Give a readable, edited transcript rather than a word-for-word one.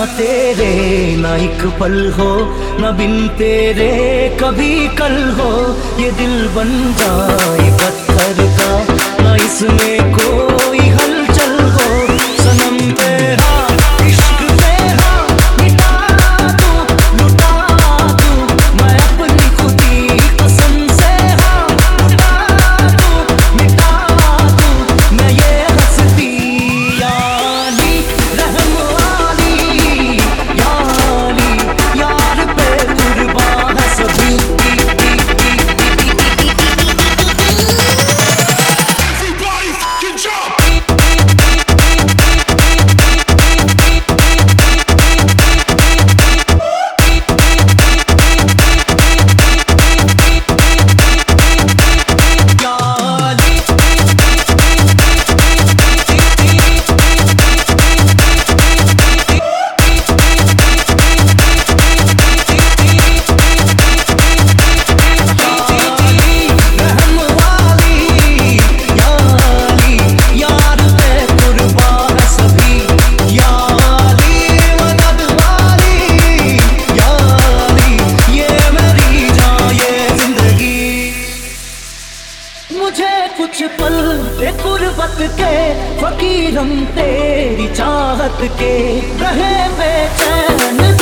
तेरे ना एक पल हो, ना बिन तेरे कभी कल हो। ये दिल बन जाए पत्थर का, ना इसमें कोई हलचल हो। सनम तेरा इश्क तेरा मिटा दूं, लुटा दूं मैं अपनी खुदी कसम से। हाँ लुटा दूं, मिटा दूं मैं ये हस्ती। यानी रहम वाली, यानी यार पे कुर्बान है सभी। मुझे कुछ पल दे गुर्बत के, फकीर हम तेरी चाहत के, रहे बेचैन